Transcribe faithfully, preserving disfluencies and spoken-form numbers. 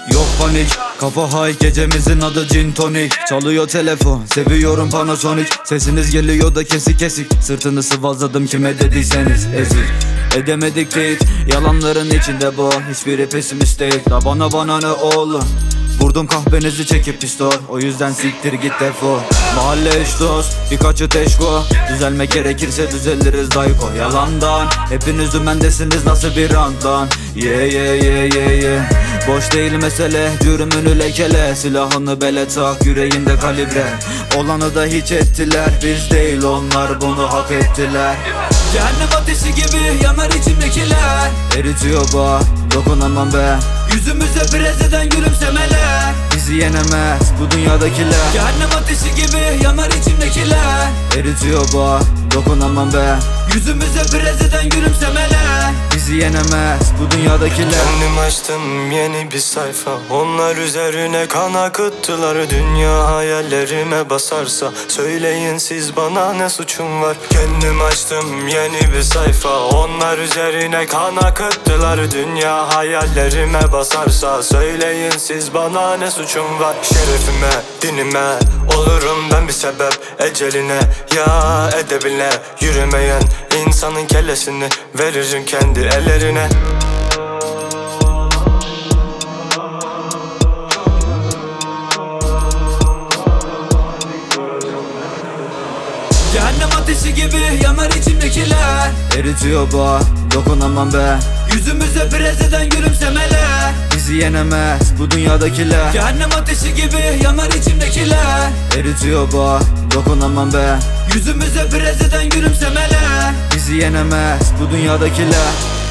Yok panik, kafa high, gecemizin adı gin tonic. Çalıyor telefon, seviyorum Panasonic. Sesiniz geliyor da kesik kesik. Sırtını sıvazladım kime dediyseniz ezik. Edemedik değil, yalanların içinde bu. Hiçbiri pesimist değil, da bana bana ne oğlum. Vurdum kahvenizi çekip pistol, o yüzden siktir git defol. Mahalle eş dost, birkaçı teşko. Düzelmek gerekirse düzeliriz dayko. Yalandan, hepiniz dümendesiniz nasıl bir ranttan. Yeah yeah yeah yeah yeah. Boş değil mesele, cürümünü lekele. Silahını bele tak, yüreğinde kalibre. Olanı da hiç ettiler, biz değil onlar bunu hak ettiler. Cehennem ateşi gibi yanar içimdekiler. Eritiyor bak, dokunamam be. Yüzümüze brez eden gülümsemeler bizi yenemez bu dünyadakiler. Cehennem ateşi gibi yanar içimdekiler. Eritiyor bak, dokunamam be. Yüzümüze brez eden gülümsemeler bizi yenemez bu dünyadakiler. Kendim açtım yeni bir sayfa, onlar üzerine kan akıttılar. Dünya hayallerime basarsa söyleyin siz bana ne suçum var. Kendim açtım yeni bir sayfa, onlar üzerine kan akıttılar. Dünya hayallerime basarsa söyleyin siz bana ne suçum var. Şerefime, dinime olurum ben bir sebep, eceline ya edebine. Yürümeyen insanın kellesini veririm kendi ellerine. Cehennem ateşi gibi yanar içimdekiler. Eritiyor bak, dokunamam be. Yüzümüze brez eden gülümsemeler bizi yenemez bu dünyadakiler. Cehennem ateşi gibi yanar içimdekiler. Eritiyor bak, dokunamam be. Yüzümüze brez eden gülümsemeler bizi yenemez bu dünyadakiler.